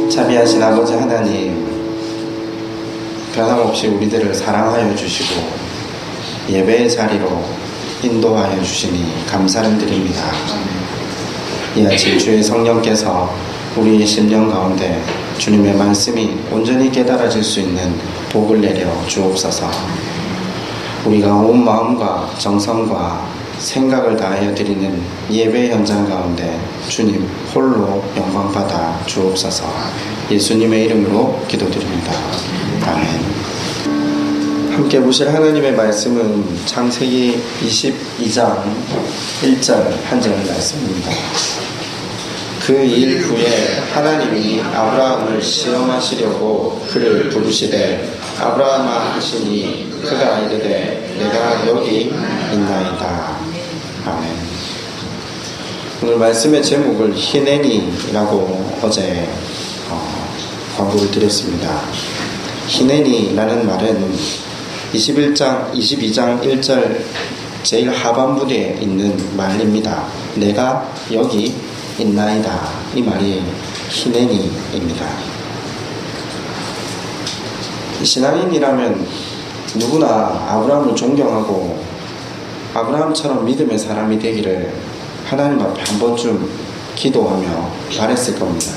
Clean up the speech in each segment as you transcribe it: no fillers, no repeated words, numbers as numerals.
자비하신 아버지 하나님, 변함없이 우리들을 사랑하여 주시고 예배의 자리로 인도하여 주시니 감사를 드립니다. 이 아침 주의 성령께서 우리의 심령 가운데 주님의 말씀이 온전히 깨달아질 수 있는 복을 내려 주옵소서. 우리가 온 마음과 정성과 생각을 다하여 드리는 예배 현장 가운데 주님 홀로 영광받아 주옵소서. 예수님의 이름으로 기도드립니다. 아멘. 함께 보실 하나님의 말씀은 창세기 22장 1절 한 절 말씀입니다. 그 일 후에 하나님이 아브라함을 시험하시려고 그를 부르시되 아브라함아 하시니 그가 이르되 내가 여기 있나이다. 아멘. 오늘 말씀의 제목을 히네니라고 어제 광고를 드렸습니다. 히네니라는 말은 22장 1절 제일 하반부에 있는 말입니다. 내가 여기 있나이다. 이 말이 히네니입니다. 신앙인이라면 누구나 아브라함을 존경하고 아브라함처럼 믿음의 사람이 되기를 하나님 앞에 한 번쯤 기도하며 바랬을 겁니다.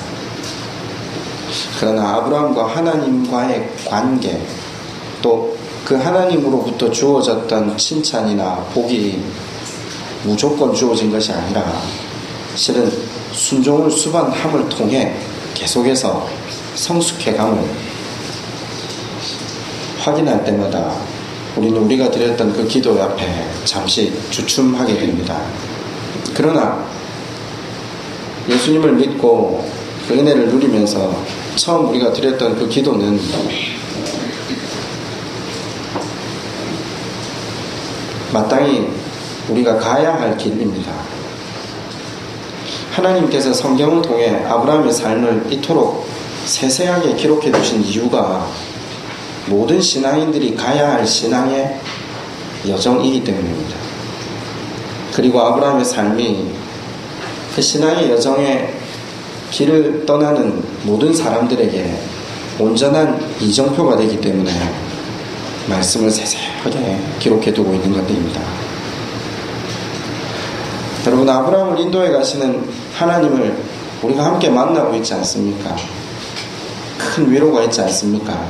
그러나 아브라함과 하나님과의 관계, 또 그 하나님으로부터 주어졌던 칭찬이나 복이 무조건 주어진 것이 아니라 실은 순종을 수반함을 통해 계속해서 성숙해감을 확인할 때마다 우리는 우리가 드렸던 그 기도 앞에 잠시 주춤하게 됩니다. 그러나 예수님을 믿고 그 은혜를 누리면서 처음 우리가 드렸던 그 기도는 마땅히 우리가 가야 할 길입니다. 하나님께서 성경을 통해 아브라함의 삶을 이토록 세세하게 기록해 두신 이유가 모든 신앙인들이 가야 할 신앙의 여정이기 때문입니다. 그리고 아브라함의 삶이 그 신앙의 여정의 길을 떠나는 모든 사람들에게 온전한 이정표가 되기 때문에 말씀을 세세하게 기록해 두고 있는 것들입니다. 여러분, 아브라함을 인도해 가시는 하나님을 우리가 함께 만나고 있지 않습니까? 큰 위로가 있지 않습니까?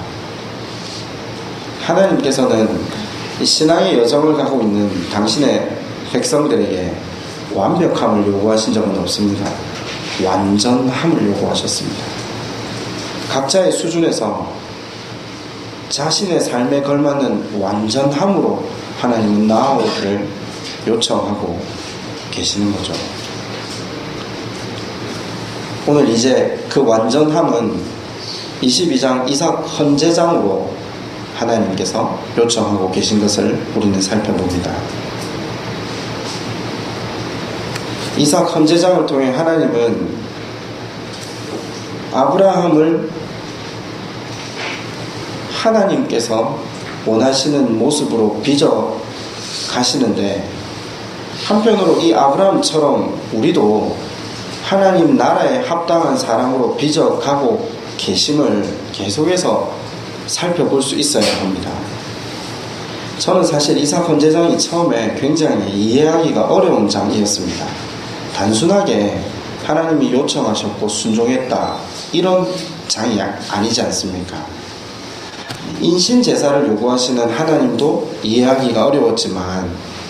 하나님께서는 이 신앙의 여정을 가고 있는 당신의 백성들에게 완벽함을 요구하신 적은 없습니다. 완전함을 요구하셨습니다. 각자의 수준에서 자신의 삶에 걸맞는 완전함으로 하나님은 나아오기를 요청하고 계시는 거죠. 오늘 이제 그 완전함은 22장 이삭 헌제장으로 하나님께서 요청하고 계신 것을 우리는 살펴봅니다. 이삭 헌제장을 통해 하나님은 아브라함을 하나님께서 원하시는 모습으로 빚어 가시는데, 한편으로 이 아브라함처럼 우리도 하나님 나라에 합당한 사람으로 빚어 가고 계심을 계속해서 살펴볼 수 있어야 합니다. 저는 사실 이삭 헌제장이 처음에 굉장히 이해하기가 어려운 장이었습니다. 단순하게 하나님이 요청하셨고 순종했다, 이런 장이 아니지 않습니까? 인신제사를 요구하시는 하나님도 이해하기가 어려웠지만,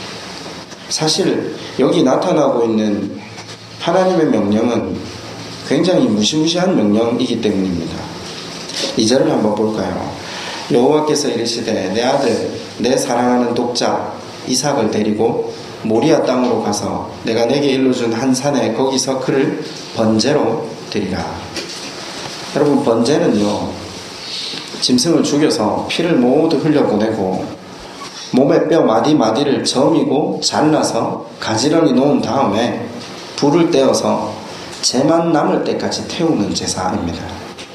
사실 여기 나타나고 있는 하나님의 명령은 굉장히 무시무시한 명령이기 때문입니다. 2절을 한번 볼까요? 여호와께서 이르시되 내 아들 내 사랑하는 독자 이삭을 데리고 모리아 땅으로 가서 내가 내게 일러준 한 산에 거기서 그를 번제로 드리라. 여러분, 번제는요, 짐승을 죽여서 피를 모두 흘려보내고 몸의 뼈 마디마디를 저미고 잘라서 가지런히 놓은 다음에 불을 떼어서 재만 남을 때까지 태우는 제사입니다.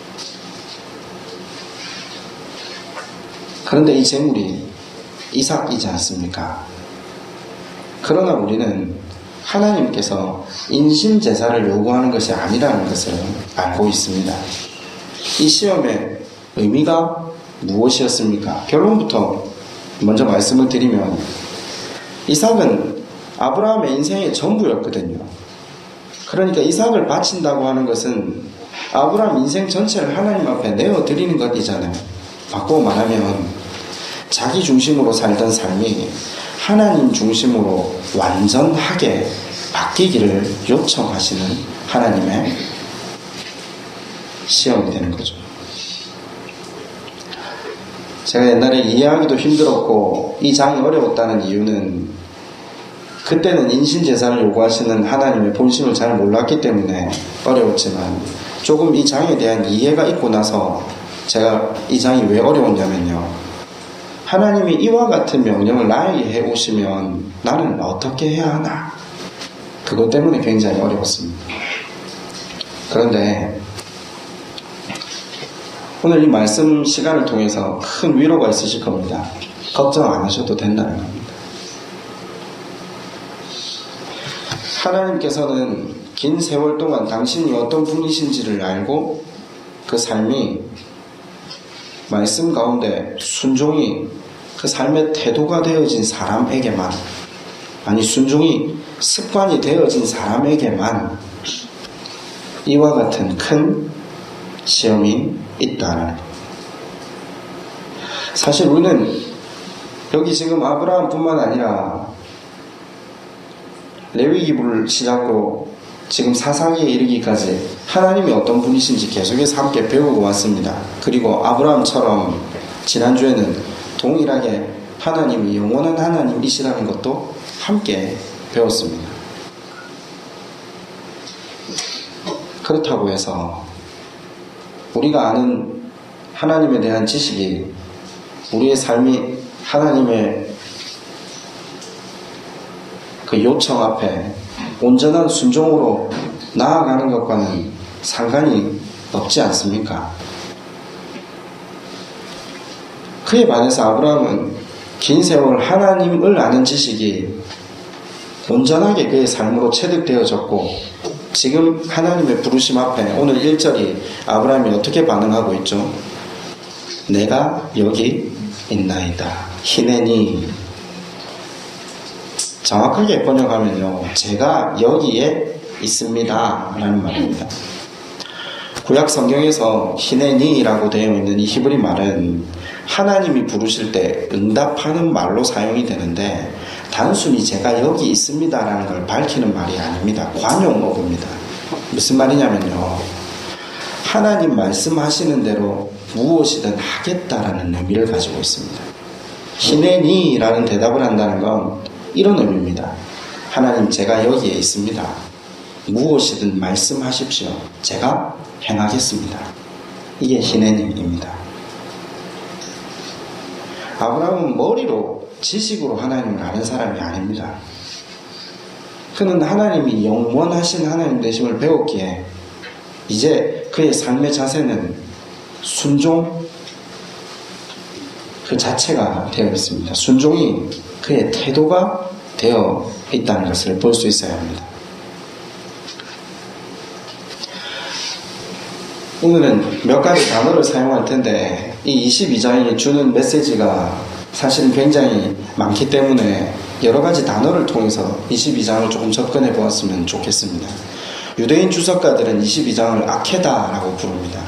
그런데 이 제물이 이삭이지 않습니까? 그러나 우리는 하나님께서 인신제사를 요구하는 것이 아니라는 것을 알고 있습니다. 이 시험의 의미가 무엇이었습니까? 결론부터 먼저 말씀을 드리면 이삭은 아브라함의 인생의 전부였거든요. 그러니까 이삭을 바친다고 하는 것은 아브라함 인생 전체를 하나님 앞에 내어드리는 것이잖아요. 바꾸고 말하면 자기 중심으로 살던 삶이 하나님 중심으로 완전하게 바뀌기를 요청하시는 하나님의 시험이 되는 거죠. 제가 옛날에 이해하기도 힘들었고 이 장이 어려웠다는 이유는 그때는 인신제사를 요구하시는 하나님의 본심을 잘 몰랐기 때문에 어려웠지만 조금 이 장에 대한 이해가 있고 나서 제가 이 장이 왜 어려웠냐면요. 하나님이 이와 같은 명령을 나에게 해오시면 나는 어떻게 해야 하나? 그것 때문에 굉장히 어려웠습니다. 그런데 오늘 이 말씀 시간을 통해서 큰 위로가 있으실 겁니다. 걱정 안 하셔도 된다는 겁니다. 하나님께서는 긴 세월 동안 당신이 어떤 분이신지를 알고 그 삶이 말씀 가운데 순종이 그 삶의 태도가 되어진 사람에게만, 아니 순종이 습관이 되어진 사람에게만 이와 같은 큰 시험이 있다는 거예요. 사실 우리는 여기 지금 아브라함뿐만 아니라 레위기를 시작으로 지금 사사기에 이르기까지 하나님이 어떤 분이신지 계속해서 함께 배우고 왔습니다. 그리고 아브라함처럼 지난주에는 동일하게 하나님이 영원한 하나님이시라는 것도 함께 배웠습니다. 그렇다고 해서 우리가 아는 하나님에 대한 지식이 우리의 삶이 하나님의 그 요청 앞에 온전한 순종으로 나아가는 것과는 상관이 없지 않습니까? 그에 반해서 아브라함은 긴 세월 하나님을 아는 지식이 온전하게 그의 삶으로 체득되어졌고 지금 하나님의 부르심 앞에 오늘 1절이 아브라함이 어떻게 반응하고 있죠? 내가 여기 있나이다. 히네니. 정확하게 번역하면요, 제가 여기에 있습니다 라는 말입니다. 구약 성경에서 히네니라고 되어 있는 이 히브리 말은 하나님이 부르실 때 응답하는 말로 사용이 되는데 단순히 제가 여기 있습니다 라는 걸 밝히는 말이 아닙니다. 관용어구입니다. 무슨 말이냐면요, 하나님 말씀하시는 대로 무엇이든 하겠다라는 의미를 가지고 있습니다. 히네니라는 대답을 한다는 건 이런 의미입니다. 하나님, 제가 여기에 있습니다. 무엇이든 말씀하십시오. 제가 행하겠습니다. 이게 히네니입니다. 아브라함은 머리로 지식으로 하나님을 아는 사람이 아닙니다. 그는 하나님이 영원하신 하나님 되심을 배웠기에 이제 그의 삶의 자세는 순종 그 자체가 되어 있습니다. 순종이 그의 태도가 되어 있다는 것을 볼 수 있어야 합니다. 오늘은 몇 가지 단어를 사용할 텐데 이 22장이 주는 메시지가 사실은 굉장히 많기 때문에 여러 가지 단어를 통해서 22장을 조금 접근해 보았으면 좋겠습니다. 유대인 주석가들은 22장을 아케다라고 부릅니다.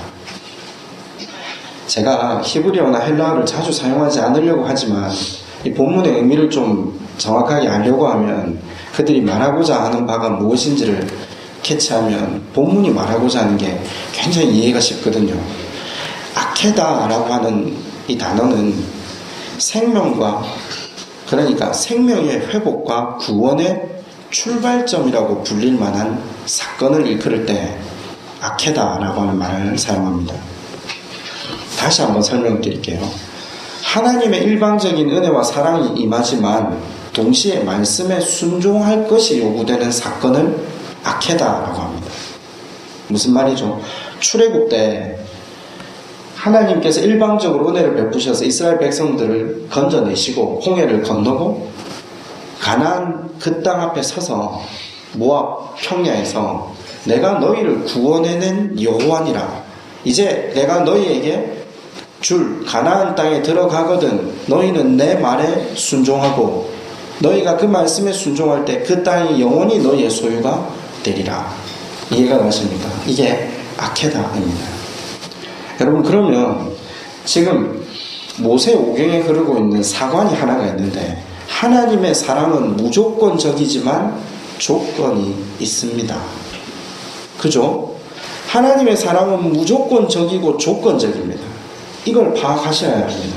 제가 히브리어나 헬라어를 자주 사용하지 않으려고 하지만 이 본문의 의미를 좀 정확하게 알려고 하면 그들이 말하고자 하는 바가 무엇인지를 캐치하면 본문이 말하고자 하는 게 굉장히 이해가 쉽거든요. 아케다라고 하는 이 단어는 생명과, 그러니까 생명의 회복과 구원의 출발점이라고 불릴 만한 사건을 일컬을 때 아케다라고 하는 말을 사용합니다. 다시 한번 설명드릴게요. 하나님의 일방적인 은혜와 사랑이 임하지만 동시에 말씀에 순종할 것이 요구되는 사건을 아케다라고 합니다. 무슨 말이죠? 출애굽 때 하나님께서 일방적으로 은혜를 베푸셔서 이스라엘 백성들을 건져내시고 홍해를 건너고 가나안 그 땅 앞에 서서 모압 평야에서 내가 너희를 구원해낸 여호와니라, 이제 내가 너희에게 줄 가나안 땅에 들어가거든 너희는 내 말에 순종하고 너희가 그 말씀에 순종할 때 그 땅이 영원히 너희의 소유가 되리라. 이해가 가십니까? 이게 아케다입니다. 여러분, 그러면 지금 모세오경에 흐르고 있는 사관이 하나가 있는데, 하나님의 사랑은 무조건적이지만 조건이 있습니다. 그죠? 하나님의 사랑은 무조건적이고 조건적입니다. 이걸 파악하셔야 합니다.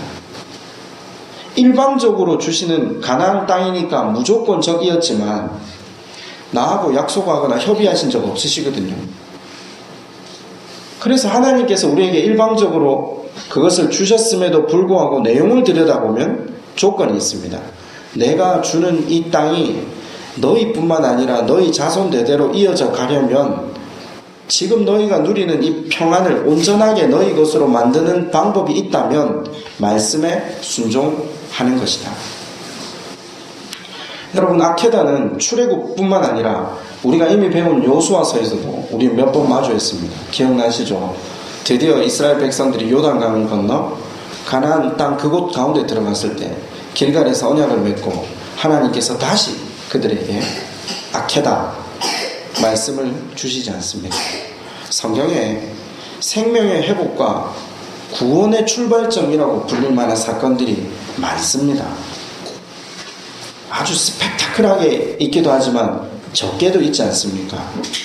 일방적으로 주시는 가나안 땅이니까 무조건적이었지만 나하고 약속하거나 협의하신 적 없으시거든요. 그래서 하나님께서 우리에게 일방적으로 그것을 주셨음에도 불구하고 내용을 들여다보면 조건이 있습니다. 내가 주는 이 땅이 너희뿐만 아니라 너희 자손 대대로 이어져 가려면 지금 너희가 누리는 이 평안을 온전하게 너희 것으로 만드는 방법이 있다면 말씀에 순종하는 것이다. 여러분, 아케다는 출애굽뿐만 아니라 우리가 이미 배운 여호수아서에서도 우리 몇 번 마주했습니다. 기억나시죠? 드디어 이스라엘 백성들이 요단강을 건너 가나안 땅 그곳 가운데 들어갔을 때 길갈에서 언약을 맺고 하나님께서 다시 그들에게 아케다 말씀을 주시지 않습니까? 성경에 생명의 회복과 구원의 출발점이라고 불릴 만한 사건들이 많습니다. 아주 스펙타클하게 있기도 하지만 적게도 있지 않습니까?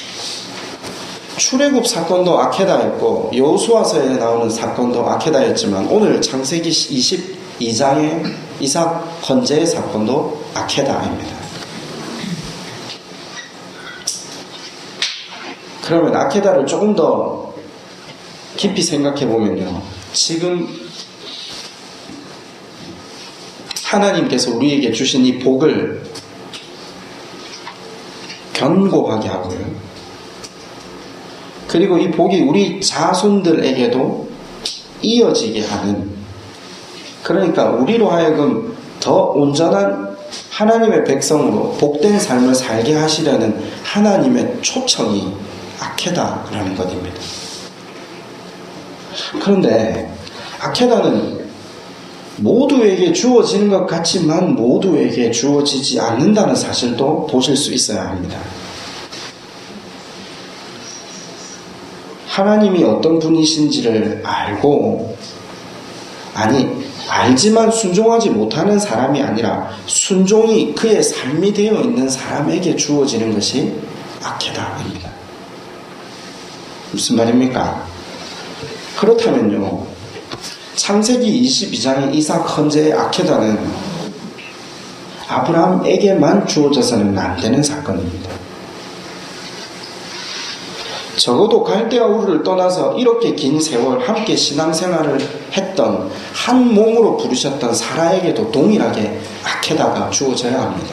출애굽 사건도 아케다였고 여호수아서에 나오는 사건도 아케다였지만 오늘 창세기 22장의 이삭 번제의 사건도 아케다입니다. 그러면 아케다를 조금 더 깊이 생각해 보면요, 지금 하나님께서 우리에게 주신 이 복을 견고하게 하고요, 그리고 이 복이 우리 자손들에게도 이어지게 하는, 그러니까 우리로 하여금 더 온전한 하나님의 백성으로 복된 삶을 살게 하시려는 하나님의 초청이 아케다라는 것입니다. 그런데 아케다는 모두에게 주어지는 것 같지만 모두에게 주어지지 않는다는 사실도 보실 수 있어야 합니다. 하나님이 어떤 분이신지를 알지만 순종하지 못하는 사람이 아니라 순종이 그의 삶이 되어 있는 사람에게 주어지는 것이 아케다입니다. 무슨 말입니까? 그렇다면요, 창세기 22장의 이삭 헌제의 아케다는 아브라함에게만 주어져서는 안 되는 사건입니다. 적어도 갈대아 우르를 떠나서 이렇게 긴 세월 함께 신앙생활을 했던 한 몸으로 부르셨던 사라에게도 동일하게 아케다가 주어져야 합니다.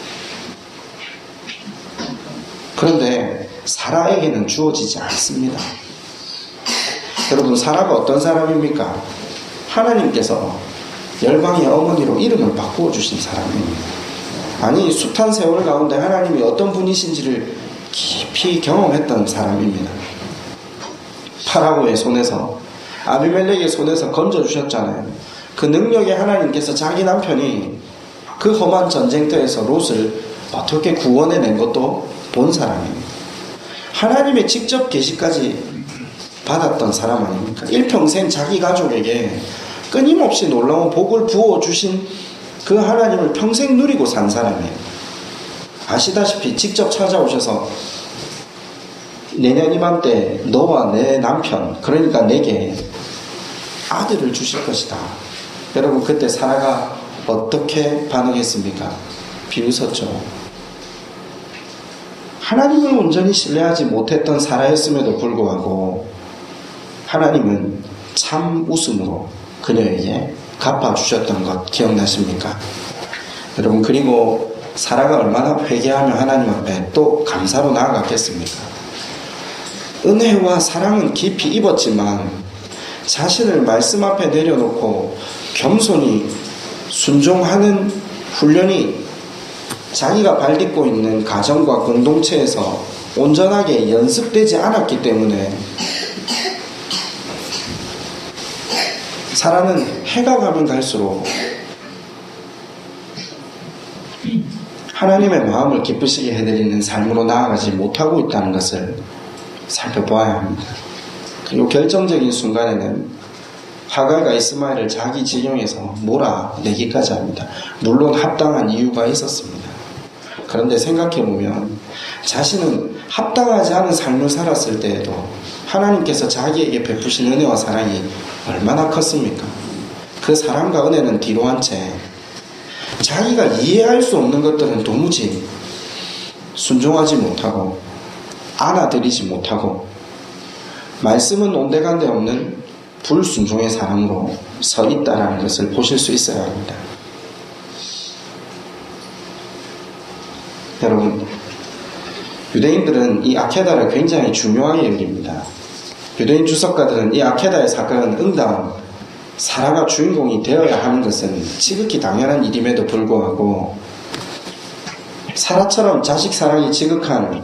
그런데 사라에게는 주어지지 않습니다. 여러분, 사라가 어떤 사람입니까? 하나님께서 열방의 어머니로 이름을 바꾸어 주신 사람입니다. 아니, 숱한 세월 가운데 하나님이 어떤 분이신지를 깊이 경험했던 사람입니다. 파라오의 손에서, 아비멜렉의 손에서 건져주셨잖아요. 그 능력의 하나님께서 자기 남편이 그 험한 전쟁터에서 롯을 어떻게 구원해낸 것도 본 사람입니다. 하나님의 직접 계시까지 받았던 사람 아닙니까? 일평생 자기 가족에게 끊임없이 놀라운 복을 부어주신 그 하나님을 평생 누리고 산 사람이에요. 아시다시피 직접 찾아오셔서 내년 이맘때 너와 내 남편, 그러니까 내게 아들을 주실 것이다. 여러분, 그때 사라가 어떻게 반응했습니까? 비웃었죠. 하나님을 온전히 신뢰하지 못했던 사라였음에도 불구하고 하나님은 참 웃음으로 그녀에게 갚아주셨던 것 기억나십니까? 여러분, 그리고 사라가 얼마나 회개하며 하나님 앞에 또 감사로 나아갔겠습니까? 은혜와 사랑은 깊이 입었지만 자신을 말씀 앞에 내려놓고 겸손히 순종하는 훈련이 자기가 발딛고 있는 가정과 공동체에서 온전하게 연습되지 않았기 때문에 사라는 해가 가면 갈수록 하나님의 마음을 기쁘시게 해드리는 삶으로 나아가지 못하고 있다는 것을 살펴보아야 합니다. 그리고 결정적인 순간에는 하갈과 이스마엘을 자기 진영에서 몰아내기까지 합니다. 물론 합당한 이유가 있었습니다. 그런데 생각해보면 자신은 합당하지 않은 삶을 살았을 때에도 하나님께서 자기에게 베푸신 은혜와 사랑이 얼마나 컸습니까? 그 사랑과 은혜는 뒤로 한 채 자기가 이해할 수 없는 것들은 도무지 순종하지 못하고 안아들이지 못하고 말씀은 온데간데 없는 불순종의 사랑으로 서 있다는 것을 보실 수 있어야 합니다. 여러분, 유대인들은 이 아케다를 굉장히 중요하게 여깁니다. 유대인 주석가들은 이 아케다의 사건은 응당 사라가 주인공이 되어야 하는 것은 지극히 당연한 일임에도 불구하고 사라처럼 자식 사랑이 지극한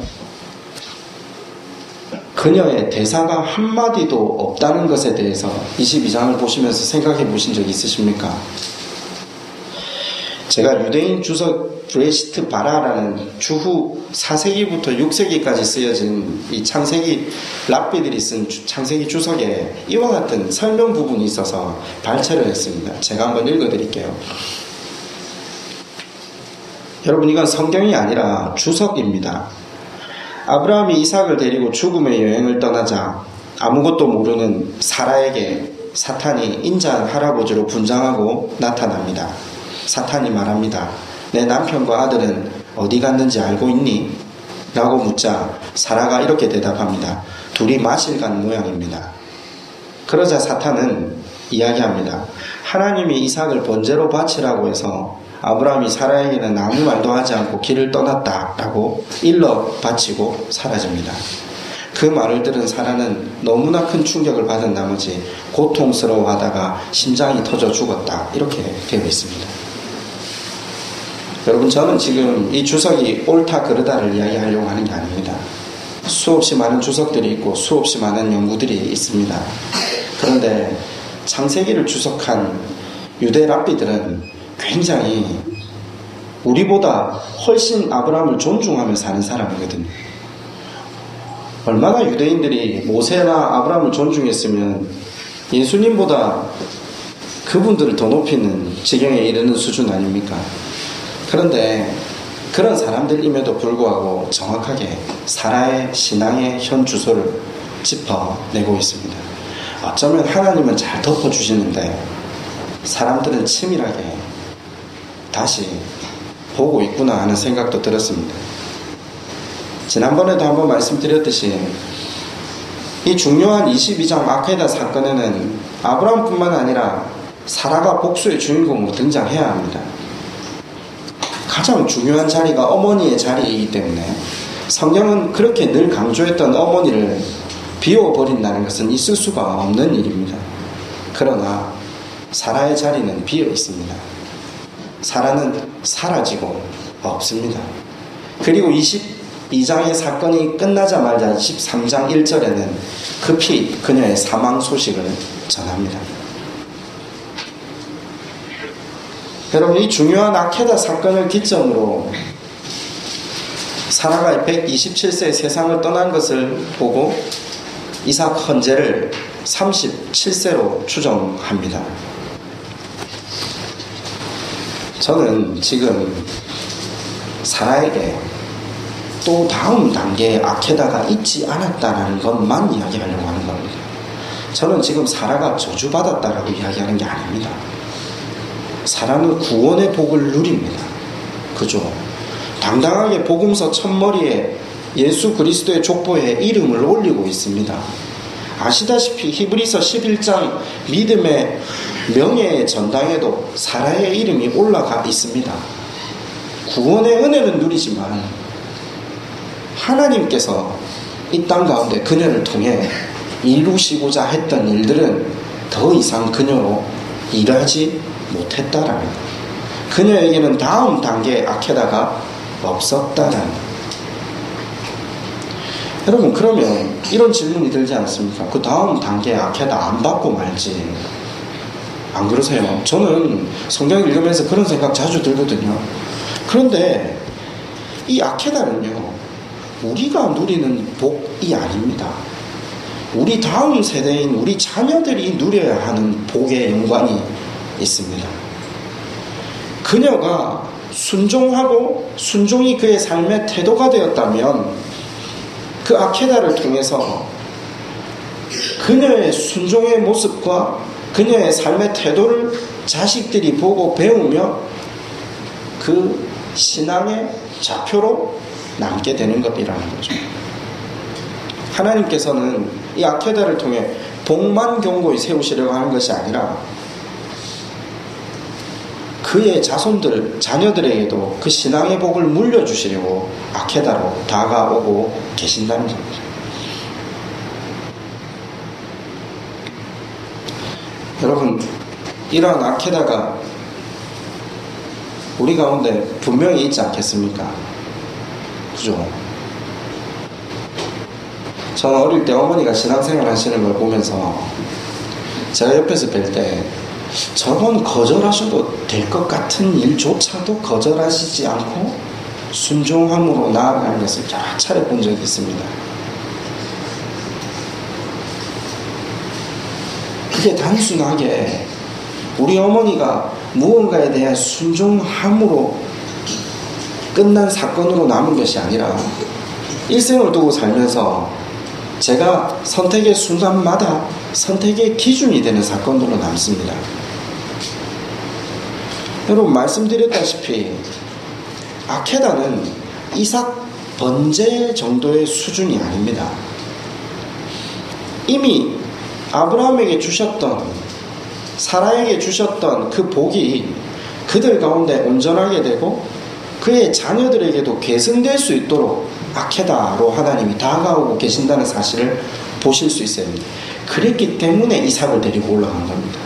그녀의 대사가 한마디도 없다는 것에 대해서 22장을 보시면서 생각해 보신 적 있으십니까? 제가 유대인 주석 브레시트 바라라는 주후 4세기부터 6세기까지 쓰여진 이 창세기 랍비들이 쓴 창세기 주석에 이와 같은 설명 부분이 있어서 발췌를 했습니다. 제가 한번 읽어드릴게요. 여러분, 이건 성경이 아니라 주석입니다. 아브라함이 이삭을 데리고 죽음의 여행을 떠나자 아무것도 모르는 사라에게 사탄이 인자한 할아버지로 분장하고 나타납니다. 사탄이 말합니다. 내 남편과 아들은 어디 갔는지 알고 있니? 라고 묻자 사라가 이렇게 대답합니다. 둘이 마실 간 모양입니다. 그러자 사탄은 이야기합니다. 하나님이 이삭을 번제로 바치라고 해서 아브라함이 사라에게는 아무 말도 하지 않고 길을 떠났다라고 일러 바치고 사라집니다. 그 말을 들은 사라는 너무나 큰 충격을 받은 나머지 고통스러워하다가 심장이 터져 죽었다, 이렇게 되어 있습니다. 여러분, 저는 지금 이 주석이 옳다 그르다를 이야기하려고 하는 게 아닙니다. 수없이 많은 주석들이 있고 수없이 많은 연구들이 있습니다. 그런데 창세기를 주석한 유대 랍비들은 굉장히 우리보다 훨씬 아브라함을 존중하며 사는 사람이거든요. 얼마나 유대인들이 모세나 아브라함을 존중했으면 예수님보다 그분들을 더 높이는 지경에 이르는 수준 아닙니까? 그런데 그런 사람들임에도 불구하고 정확하게 사라의 신앙의 현 주소를 짚어내고 있습니다. 어쩌면 하나님은 잘 덮어주시는데 사람들은 치밀하게 다시 보고 있구나 하는 생각도 들었습니다. 지난번에도 한번 말씀드렸듯이 이 중요한 22장 아케다 사건에는 아브라함뿐만 아니라 사라가 복수의 주인공으로 등장해야 합니다. 가장 중요한 자리가 어머니의 자리이기 때문에 성경은 그렇게 늘 강조했던 어머니를 비워버린다는 것은 있을 수가 없는 일입니다. 그러나 사라의 자리는 비어 있습니다. 사라는 사라지고 없습니다. 그리고 22장의 사건이 끝나자마자 23장 1절에는 급히 그녀의 사망 소식을 전합니다. 여러분, 이 중요한 아케다 사건을 기점으로 사라가 127세에 세상을 떠난 것을 보고 이삭 헌재를 37세로 추정합니다. 저는 지금 사라에게 또 다음 단계의 아케다가 있지 않았다는 것만 이야기하려고 하는 겁니다. 저는 지금 사라가 저주받았다라고 이야기하는 게 아닙니다. 사라는 구원의 복을 누립니다. 그죠? 당당하게 복음서 첫머리에 예수 그리스도의 족보에 이름을 올리고 있습니다. 아시다시피 히브리서 11장 믿음의 명예의 전당에도 사라의 이름이 올라가 있습니다. 구원의 은혜는 누리지만 하나님께서 이 땅 가운데 그녀를 통해 이루시고자 했던 일들은 더 이상 그녀로 일하지 못했다라는 것. 그녀에게는 다음 단계의 아케다가 없었다라는 것. 여러분, 그러면 이런 질문이 들지 않습니까? 그 다음 단계의 아케다 안 받고 말지 안 그러세요? 저는 성경 읽으면서 그런 생각 자주 들거든요. 그런데 이 아케다는요, 우리가 누리는 복이 아닙니다. 우리 다음 세대인 우리 자녀들이 누려야 하는 복의 연관이 있습니다. 그녀가 순종하고 순종이 그의 삶의 태도가 되었다면 그 아케다를 통해서 그녀의 순종의 모습과 그녀의 삶의 태도를 자식들이 보고 배우며 그 신앙의 좌표로 남게 되는 것이라는 거죠. 하나님께서는 이 아케다를 통해 복만 경고히 세우시려고 하는 것이 아니라 그의 자손들, 자녀들에게도 그 신앙의 복을 물려주시려고 아케다로 다가오고 계신다는 겁니다. 여러분, 이러한 아케다가 우리 가운데 분명히 있지 않겠습니까? 그죠? 저는 어릴 때 어머니가 신앙생활 하시는 걸 보면서 제가 옆에서 뵐 때 저건 거절하셔도 될 것 같은 일조차도 거절하시지 않고 순종함으로 나아가는 것을 여러 차례 본 적이 있습니다. 그게 단순하게 우리 어머니가 무언가에 대한 순종함으로 끝난 사건으로 남은 것이 아니라 일생을 두고 살면서 제가 선택의 순간마다 선택의 기준이 되는 사건으로 남습니다. 여러분, 말씀드렸다시피 아케다는 이삭 번제 정도의 수준이 아닙니다. 이미 아브라함에게 주셨던, 사라에게 주셨던 그 복이 그들 가운데 온전하게 되고 그의 자녀들에게도 계승될 수 있도록 아케다로 하나님이 다가오고 계신다는 사실을 보실 수 있어요. 그랬기 때문에 이삭을 데리고 올라간 겁니다.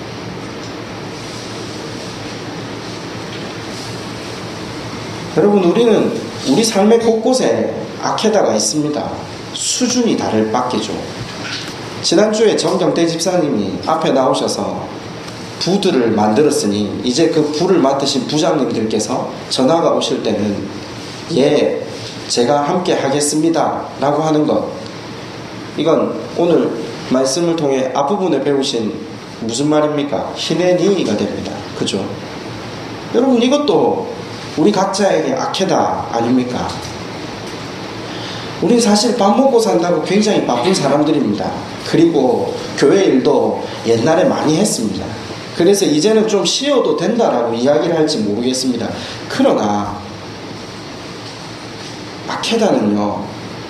여러분, 우리는 우리 삶의 곳곳에 아케다가 있습니다. 수준이 다를 밖이죠. 지난주에 정경태 집사님이 앞에 나오셔서 부들을 만들었으니 이제 그 부를 맡으신 부장님들께서 전화가 오실 때는 예, 제가 함께 하겠습니다 라고 하는 것, 이건 오늘 말씀을 통해 앞부분에 배우신 무슨 말입니까? 히네니가 됩니다. 그죠? 여러분, 이것도 우리 각자에게 아케다 아닙니까? 우린 사실 밥 먹고 산다고 굉장히 바쁜 사람들입니다. 그리고 교회 일도 옛날에 많이 했습니다. 그래서 이제는 좀 쉬어도 된다라고 이야기를 할지 모르겠습니다. 그러나 아케다는요,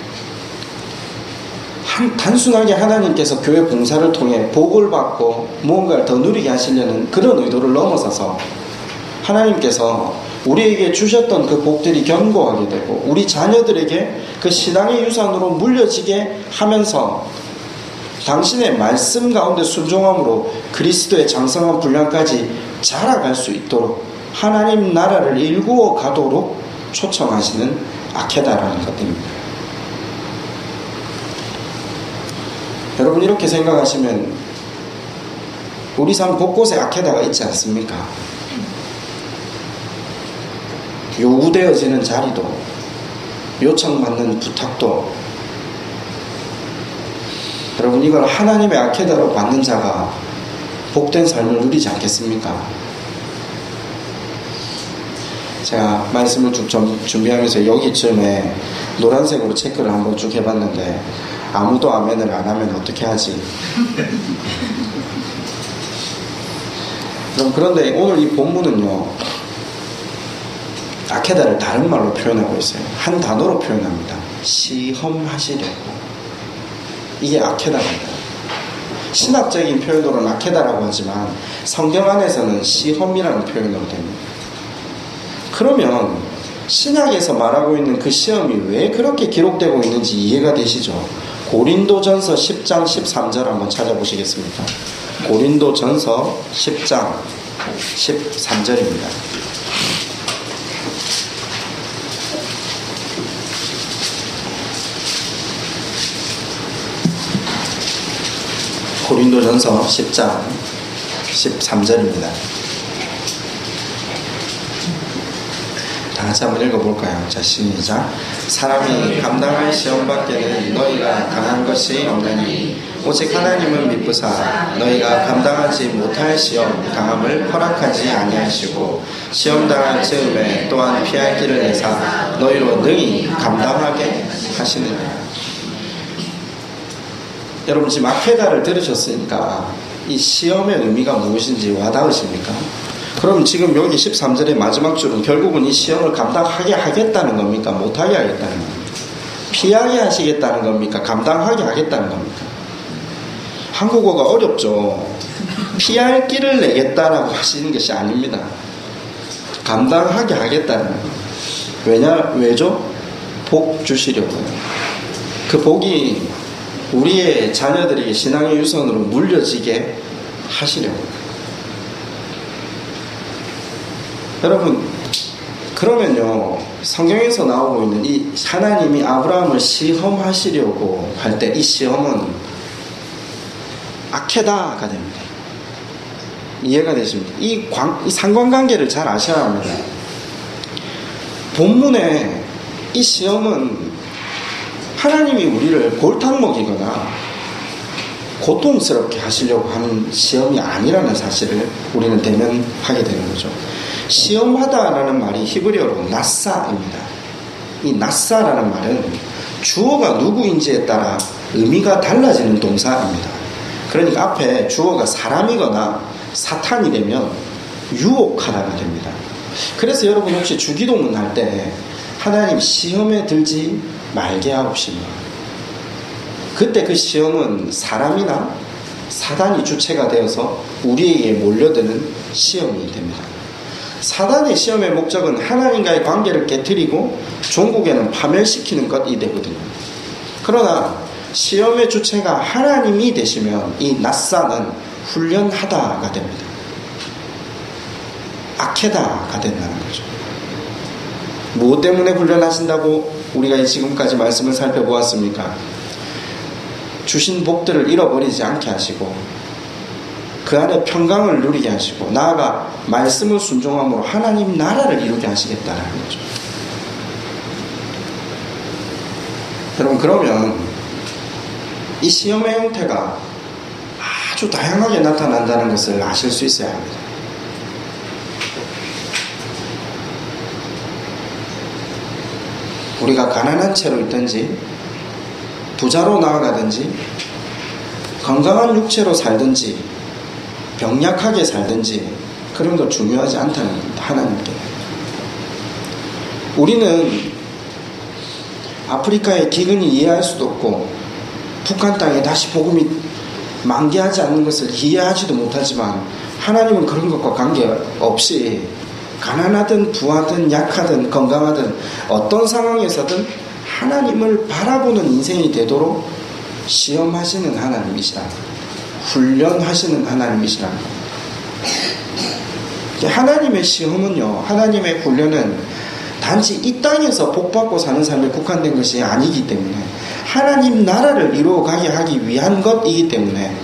단순하게 하나님께서 교회 봉사를 통해 복을 받고 무언가를 더 누리게 하시려는 그런 의도를 넘어서서 하나님께서 우리에게 주셨던 그 복들이 견고하게 되고 우리 자녀들에게 그 신앙의 유산으로 물려지게 하면서 당신의 말씀 가운데 순종함으로 그리스도의 장성한 분량까지 자라갈 수 있도록 하나님 나라를 일구어 가도록 초청하시는 아케다라는 것입니다. 여러분, 이렇게 생각하시면 우리 삶 곳곳에 아케다가 있지 않습니까? 요구되어지는 자리도, 요청받는 부탁도, 여러분, 이걸 하나님의 아케다로 받는 자가 복된 삶을 누리지 않겠습니까? 제가 말씀을 쭉 준비하면서 여기쯤에 노란색으로 체크를 한번 쭉 해봤는데 아무도 아멘을 안 하면 어떻게 하지? 그런데 오늘 이 본문은요, 아케다를 다른 말로 표현하고 있어요. 한 단어로 표현합니다. 시험하시려고. 이게 아케다입니다. 신학적인 표현으로는 아케다라고 하지만 성경 안에서는 시험이라는 표현으로 됩니다. 그러면 신학에서 말하고 있는 그 시험이 왜 그렇게 기록되고 있는지 이해가 되시죠? 고린도전서 10장 13절 한번 찾아보시겠습니까? 고린도전서 10장 13절입니다. 고린도전서 10장 13절입니다. 다 같이 한번 읽어볼까요? 자, 시작. 사람이 감당할 시험 밖에는 너희가 강한 것이 없느니 오직 하나님은 미쁘사 너희가 감당하지 못할 시험 강함을 허락하지 아니하시고 시험 당할 즈음에 또한 피할 길을 내사 너희로 능히 감당하게 하시느니라. 여러분 지금 아케다를 들으셨으니까 이 시험의 의미가 무엇인지 와닿으십니까? 그럼 지금 여기 13절의 마지막 줄은 결국은 이 시험을 감당하게 하겠다는 겁니까? 못하게 하겠다는 겁니까? 피하게 하시겠다는 겁니까? 감당하게 하겠다는 겁니까? 한국어가 어렵죠. 피할 길을 내겠다라고 하시는 것이 아닙니다. 감당하게 하겠다는 거예요. 왜죠? 복 주시려고요. 그 복이 우리의 자녀들에게 신앙의 유선으로 물려지게 하시려고요. 여러분, 그러면요, 성경에서 나오고 있는 이 하나님이 아브라함을 시험하시려고 할 때 이 시험은 아케다가 됩니다. 이해가 되십니까? 이 상관관계를 잘 아셔야 합니다. 본문에 이 시험은 하나님이 우리를 골탕 먹이거나 고통스럽게 하시려고 하는 시험이 아니라는 사실을 우리는 대면하게 되는 거죠. 시험하다라는 말이 히브리어로 나사입니다. 이 나사라는 말은 주어가 누구인지에 따라 의미가 달라지는 동사입니다. 그러니까 앞에 주어가 사람이거나 사탄이 되면 유혹하다가 됩니다. 그래서 여러분 혹시 주기도문 할 때 하나님 시험에 들지 말게 하옵시며, 그때 그 시험은 사람이나 사단이 주체가 되어서 우리에게 몰려드는 시험이 됩니다. 사단의 시험의 목적은 하나님과의 관계를 깨트리고 종국에는 파멸시키는 것이 되거든요. 그러나 시험의 주체가 하나님이 되시면 이 낫사는 훈련하다가 됩니다. 아케다가 된다는 거죠. 무엇 때문에 훈련하신다고 우리가 지금까지 말씀을 살펴보았습니까? 주신 복들을 잃어버리지 않게 하시고 그 안에 평강을 누리게 하시고 나아가 말씀을 순종함으로 하나님 나라를 이루게 하시겠다는 거죠. 여러분, 그러면 이 시험의 형태가 아주 다양하게 나타난다는 것을 아실 수 있어야 합니다. 우리가 가난한 채로 있든지 부자로 나아가든지 건강한 육체로 살든지 병약하게 살든지 그런 거 중요하지 않다는 겁니다. 하나님께. 우리는 아프리카의 기근이 이해할 수도 없고 북한 땅에 다시 복음이 만개하지 않는 것을 이해하지도 못하지만 하나님은 그런 것과 관계없이 가난하든 부하든 약하든 건강하든 어떤 상황에서든 하나님을 바라보는 인생이 되도록 시험하시는 하나님이시라, 훈련하시는 하나님이시라. 하나님의 시험은요, 하나님의 훈련은 단지 이 땅에서 복받고 사는 삶에 국한된 것이 아니기 때문에 하나님 나라를 이루어가게 하기 위한 것이기 때문에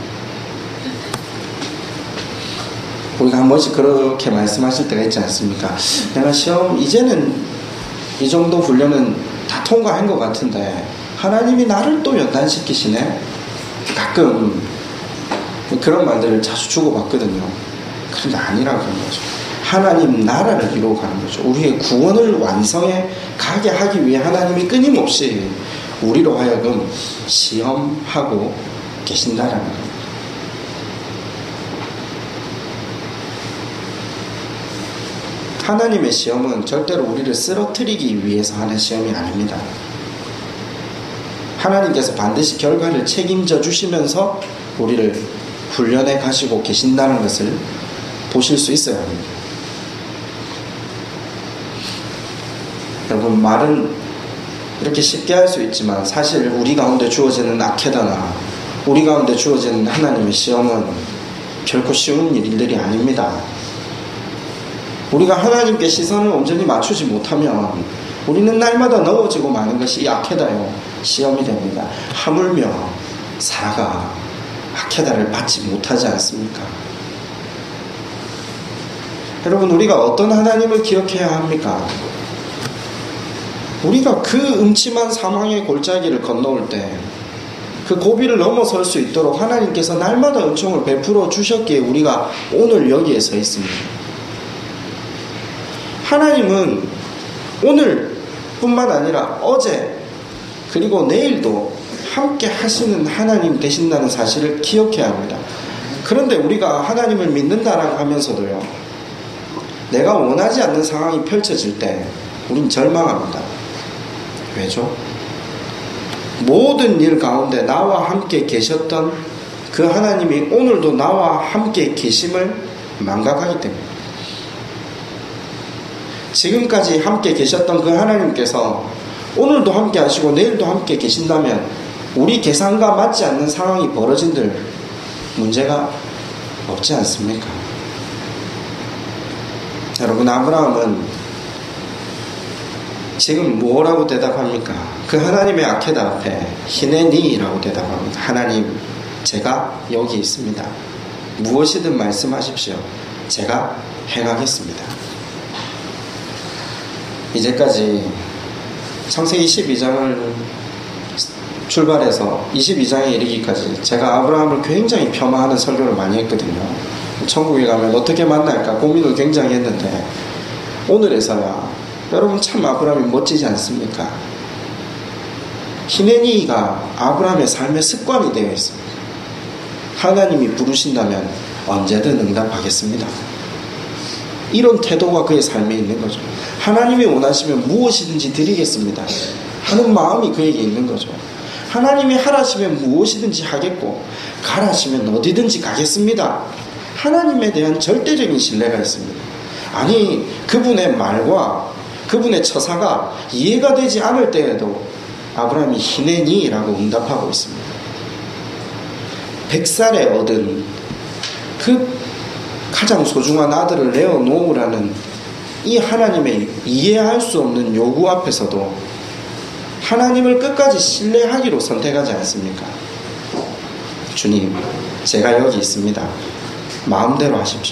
우리가 한 번씩 그렇게 말씀하실 때가 있지 않습니까? 내가 시험 이제는 이 정도 훈련은 다 통과한 것 같은데 하나님이 나를 또 연단시키시네. 가끔 그런 말들을 자주 주고받거든요. 그런데 아니라고 하는 거죠. 하나님 나라를 이루어가는 거죠. 우리의 구원을 완성해 가게 하기 위해 하나님이 끊임없이 우리로 하여금 시험하고 계신다라는 겁니다. 하나님의 시험은 절대로 우리를 쓰러뜨리기 위해서 하는 시험이 아닙니다. 하나님께서 반드시 결과를 책임져 주시면서 우리를 훈련해 가시고 계신다는 것을 보실 수 있어야 합니다. 여러분, 말은 이렇게 쉽게 할 수 있지만 사실 우리 가운데 주어지는 아케다나 우리 가운데 주어지는 하나님의 시험은 결코 쉬운 일들이 아닙니다. 우리가 하나님께 시선을 온전히 맞추지 못하면 우리는 날마다 넣어지고 마는 것이 이 아케다요, 시험이 됩니다. 하물며 사라가 아케다를 받지 못하지 않습니까? 여러분, 우리가 어떤 하나님을 기억해야 합니까? 우리가 그 음침한 사망의 골짜기를 건너올 때 그 고비를 넘어설 수 있도록 하나님께서 날마다 은총을 베풀어 주셨기에 우리가 오늘 여기에 서 있습니다. 하나님은 오늘뿐만 아니라 어제 그리고 내일도 함께 하시는 하나님 되신다는 사실을 기억해야 합니다. 그런데 우리가 하나님을 믿는다라고 하면서도요, 내가 원하지 않는 상황이 펼쳐질 때 우린 절망합니다. 왜죠? 모든 일 가운데 나와 함께 계셨던 그 하나님이 오늘도 나와 함께 계심을 망각하기 때문에, 지금까지 함께 계셨던 그 하나님께서 오늘도 함께 하시고 내일도 함께 계신다면 우리 계산과 맞지 않는 상황이 벌어진들 문제가 없지 않습니까? 여러분, 아브라함은 지금 뭐라고 대답합니까? 그 하나님의 아케다 앞에 히네니라고 대답합니다. 하나님, 제가 여기 있습니다. 무엇이든 말씀하십시오. 제가 행하겠습니다. 이제까지 창세기 12장을 출발해서 22장에 이르기까지 제가 아브라함을 굉장히 폄하하는 설교를 많이 했거든요. 천국에 가면 어떻게 만날까 고민을 굉장히 했는데, 오늘에서야 여러분, 참 아브라함이 멋지지 않습니까? 히네니가 아브라함의 삶의 습관이 되어 있습니다. 하나님이 부르신다면 언제든 응답하겠습니다. 이런 태도가 그의 삶에 있는 거죠. 하나님이 원하시면 무엇이든지 드리겠습니다 하는 마음이 그에게 있는 거죠. 하나님이 하라시면 무엇이든지 하겠고 가라시면 어디든지 가겠습니다. 하나님에 대한 절대적인 신뢰가 있습니다. 아니, 그분의 말과 그분의 처사가 이해가 되지 않을 때에도 아브라함이 히네니라고 응답하고 있습니다. 100살에 얻은 그 가장 소중한 아들을 내어놓으라는 이 하나님의 이해할 수 없는 요구 앞에서도 하나님을 끝까지 신뢰하기로 선택하지 않습니까? 주님, 제가 여기 있습니다. 마음대로 하십시오.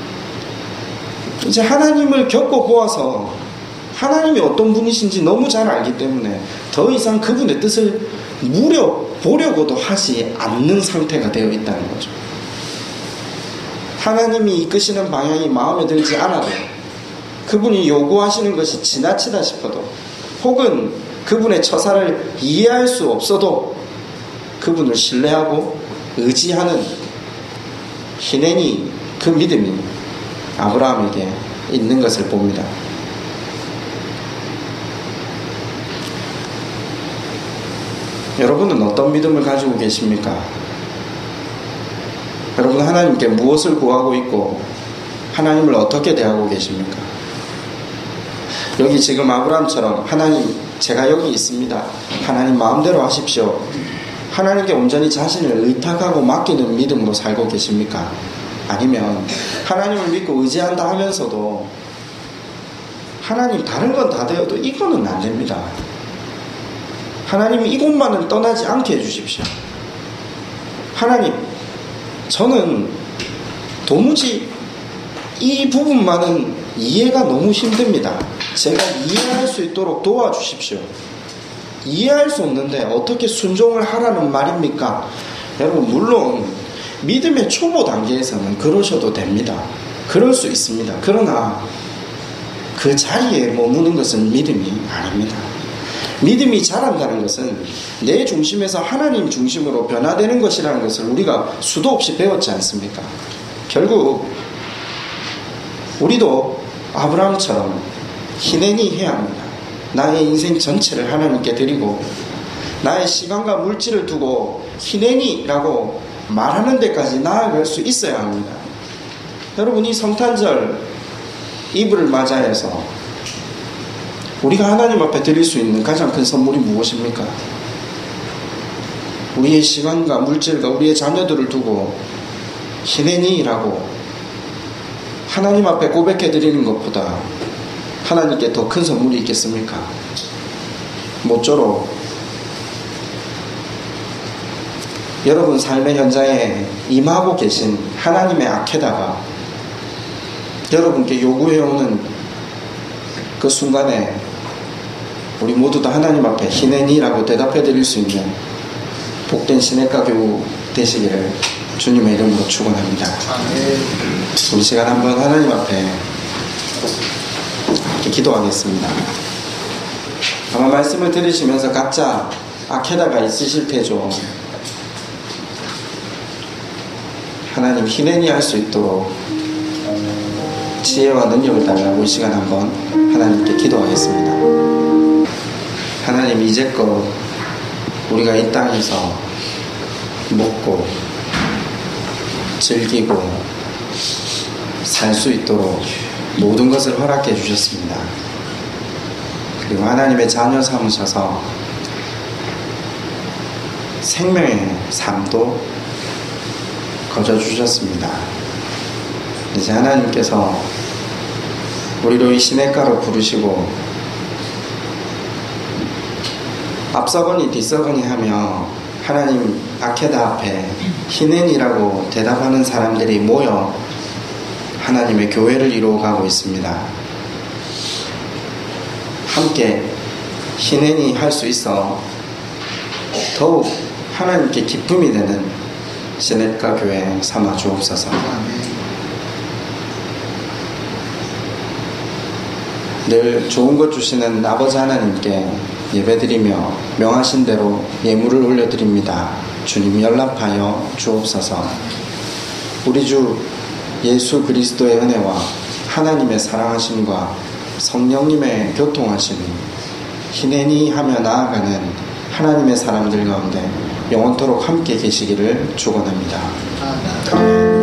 이제 하나님을 겪고 보아서 하나님이 어떤 분이신지 너무 잘 알기 때문에 더 이상 그분의 뜻을 물어보려고도 하지 않는 상태가 되어 있다는 거죠. 하나님이 이끄시는 방향이 마음에 들지 않아도, 그분이 요구하시는 것이 지나치다 싶어도, 혹은 그분의 처사를 이해할 수 없어도 그분을 신뢰하고 의지하는 히네니, 그 믿음이 아브라함에게 있는 것을 봅니다. 여러분은 어떤 믿음을 가지고 계십니까? 여러분, 하나님께 무엇을 구하고 있고 하나님을 어떻게 대하고 계십니까? 여기 지금 아브라함처럼 하나님, 제가 여기 있습니다. 하나님 마음대로 하십시오. 하나님께 온전히 자신을 의탁하고 맡기는 믿음으로 살고 계십니까? 아니면 하나님을 믿고 의지한다 하면서도 하나님 다른 건 다 되어도 이거는 안 됩니다. 하나님이 이곳만은 떠나지 않게 해주십시오. 하나님, 저는 도무지 이 부분만은 이해가 너무 힘듭니다. 제가 이해할 수 있도록 도와주십시오. 이해할 수 없는데 어떻게 순종을 하라는 말입니까? 여러분, 물론 믿음의 초보 단계에서는 그러셔도 됩니다. 그럴 수 있습니다. 그러나 그 자리에 머무는 것은 믿음이 아닙니다. 믿음이 자란다는 것은 내 중심에서 하나님 중심으로 변화되는 것이라는 것을 우리가 수도 없이 배웠지 않습니까? 결국 우리도 아브라함처럼 히네니 해야 합니다. 나의 인생 전체를 하나님께 드리고 나의 시간과 물질을 두고 히네니라고 말하는 데까지 나아갈 수 있어야 합니다. 여러분, 이 성탄절 이브를 맞이해서 우리가 하나님 앞에 드릴 수 있는 가장 큰 선물이 무엇입니까? 우리의 시간과 물질과 우리의 자녀들을 두고 히네니라고 하나님 앞에 고백해 드리는 것보다 하나님께 더 큰 선물이 있겠습니까? 모쪼록 여러분 삶의 현장에 임하고 계신 하나님의 아케다가 여러분께 요구해오는 그 순간에 우리 모두 다 하나님 앞에 희내니라고 대답해 드릴 수 있는 복된 시냇가 교우 되시기를 주님의 이름으로 축원합니다. 우리 시간 한번 하나님 앞에 기도하겠습니다. 아마 말씀을 들으시면서 각자 아케다가 있으실 테죠. 하나님 희내니 할 수 있도록 지혜와 능력을 달라고 이 시간 한번 하나님께 기도하겠습니다. 하나님, 이제껏 우리가 이 땅에서 먹고 즐기고 살 수 있도록 모든 것을 허락해 주셨습니다. 그리고 하나님의 자녀 삼으셔서 생명의 삶도 거저주셨습니다. 이제 하나님께서 우리로 이 시냇가로 부르시고 앞서거니 뒤서거니 하며 하나님 아케다 앞에 희낸이라고 대답하는 사람들이 모여 하나님의 교회를 이루어가고 있습니다. 함께 희낸이 할 수 있어 더욱 하나님께 기쁨이 되는 시냇가 교회 삼아 주옵소서. 늘 좋은 것 주시는 아버지 하나님께 예배드리며 명하신 대로 예물을 올려드립니다. 주님 연락하여 주옵소서. 우리 주 예수 그리스도의 은혜와 하나님의 사랑하심과 성령님의 교통하심이 희내니 하며 나아가는 하나님의 사람들 가운데 영원토록 함께 계시기를 축원합니다. 아멘.